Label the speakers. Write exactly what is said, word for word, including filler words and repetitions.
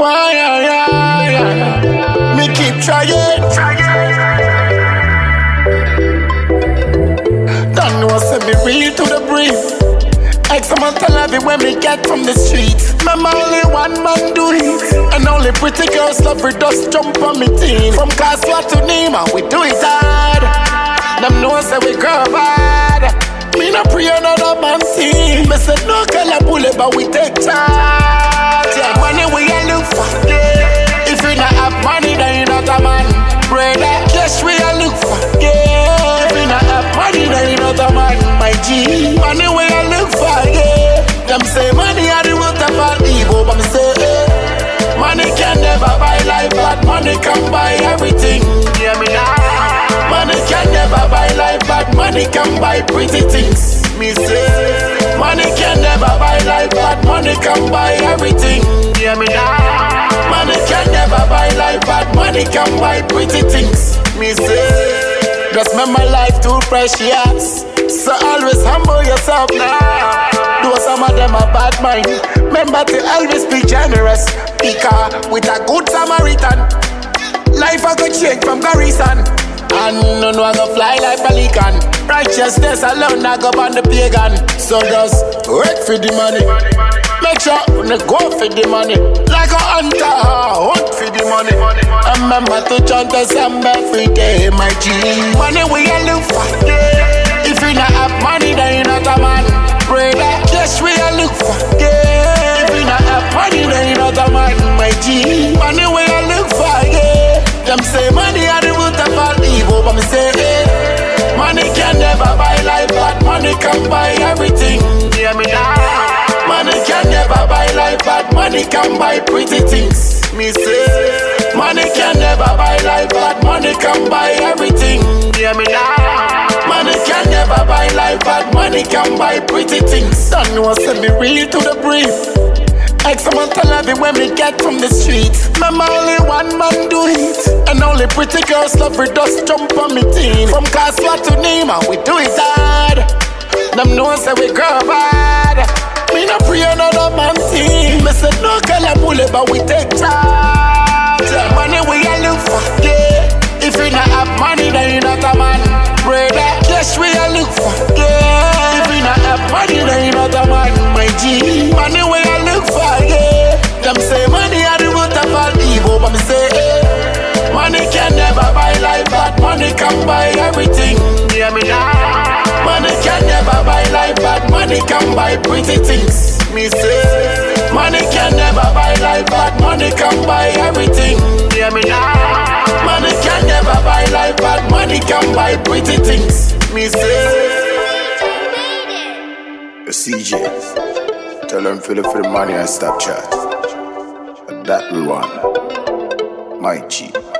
Speaker 1: Why, yeah, yeah, yeah. Me keep trying, trying. Don't know say me real to the brief. Excellent to love it when we get from the streets. Remember only one man do it, and only pretty girls love it just jump on me team. From Kaswa to Nima, we do it hard. Them know say we grow bad. Me no pray another man team. Me say no color bullet, but we take charge. Yeah, money we a look for. Yeah. If you not have money, then you not a man. Brother, cash we a look for. Yeah. If you not have money, then you not a man. My G, money we a look for. Yeah. Them say money are the root of all evil, but me say eh. Money can never buy life, but money can buy everything. Yeah, me now. Money can never buy life, but money can buy pretty things. Me say, money can never buy life, but money can buy everything. Yeah, me now. Money can never buy life, but money can buy pretty things. Me say, just remember life too precious, so always humble yourself now. Though some of them are bad mind, remember to always be generous. Because with a good Samaritan, life I go change from Garrison. And none will go fly like pelican. Righteousness alone I go on the pagan. So just work for the money. Make sure you go for the money. Like a hunter, hunt for the money. Remember to chant a song every day, my G. Money we a look for. Yeah. If you not have money, then you not a man. Pray that cash we a look for. Yeah. If you not have money, then you not a man, my G. Money we a look for. Yeah. Them say money are the root of all evil, but me say eh. Money can never buy life, but money can buy everything. Yeah, me now. Money can never buy life, but money can buy pretty things. Me say, money can never buy life, but money can buy everything. Yeah, me now. Money can never buy life, but money can buy pretty things. Don't know say me real to the brief. Excellent to love it when we get from the streets. Remember only one man do it, and only pretty girls love it just jump on me team. From Kaswa to Nima, we do it hard. Them know say we grow bad. Me no pray another man team. Me say no color bullet, but we take charge. Yeah, money we a look for. Yeah. If you not have money, then you not a man. Brother, cash we a look for. Yeah. If you not have money, then you not a man. My G, money we a look for. Yeah. Them say money are the root of all evil, but me say eh. Money can never buy life, but money can buy everything. Yeah, me now. Money can never buy life, but money can buy pretty things. Me say, money can never buy life, but money can buy everything. Yeah, me now. Money can never buy life, but money can buy pretty things. Me say, C J, tell them fill it for the money and stop chat. That we want, my G.